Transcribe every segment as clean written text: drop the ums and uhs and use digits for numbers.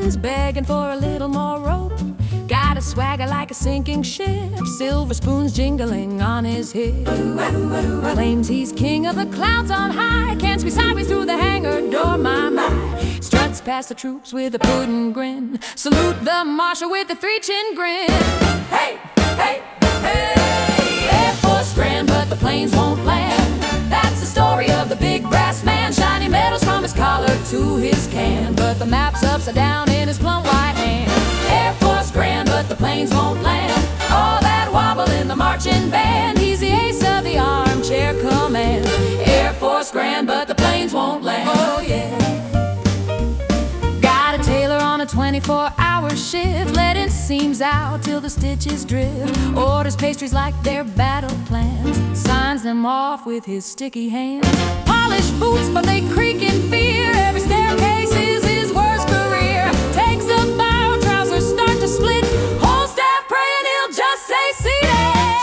is begging for a little more rope. Got a swagger like a sinking ship, silver spoons jingling on his hip. Claims he's king of the clouds on high, can't squeeze sideways through the hangar door, my. Struts past the troops with a puddin' grin, salute the marshal with a three-chin grin. Hey, hey, hey, Air Force grand, but the planes won't land. That's the story of the big brass man, shiny medals from his collar to his can, but the map's upside down in his plumb white hand. Air Force grand, but the planes won't land. All that wobble in the marching band, he's the ace of the armchair command. Air Force grand, but the planes won't land. Oh yeah. Got a tailor on a 24-hour shift, letting seams out till the stitches drift. Orders pastries like they're battle plans, signs them off with his sticky hands. Polished boots, but they creak in fear. Every staircase is his worst career. Takes a bow, trousers start to split. Whole staff praying he'll just stay seated.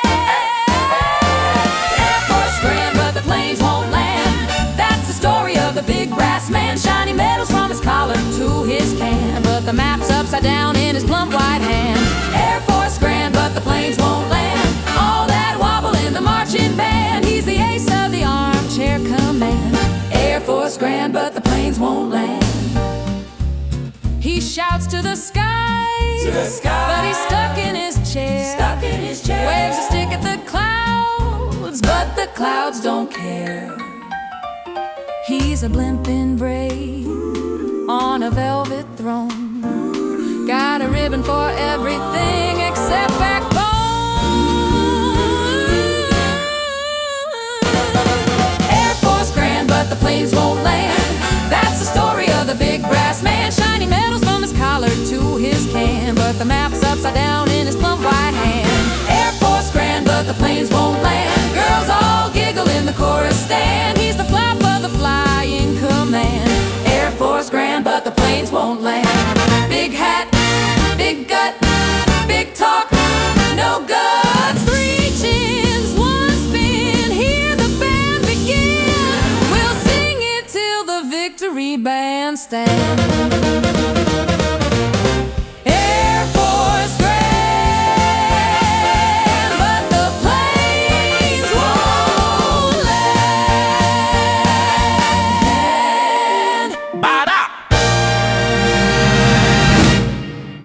Air Force grand, but the planes won't land. That's the story of the big brass man, shiny medals from his collar to his can, but the map's upside down in his plump white hand. Air Force grand, but the planes won't land. All that wobble in the marching band, he's the ace of the armchair command. Air Force grand, but the planes won't land. He shouts to the sky, but he's stuck in his chair. Waves a stick at the clouds, but the clouds don't care. He's a blimp in braid on a velvet throne, got a ribbon for everything except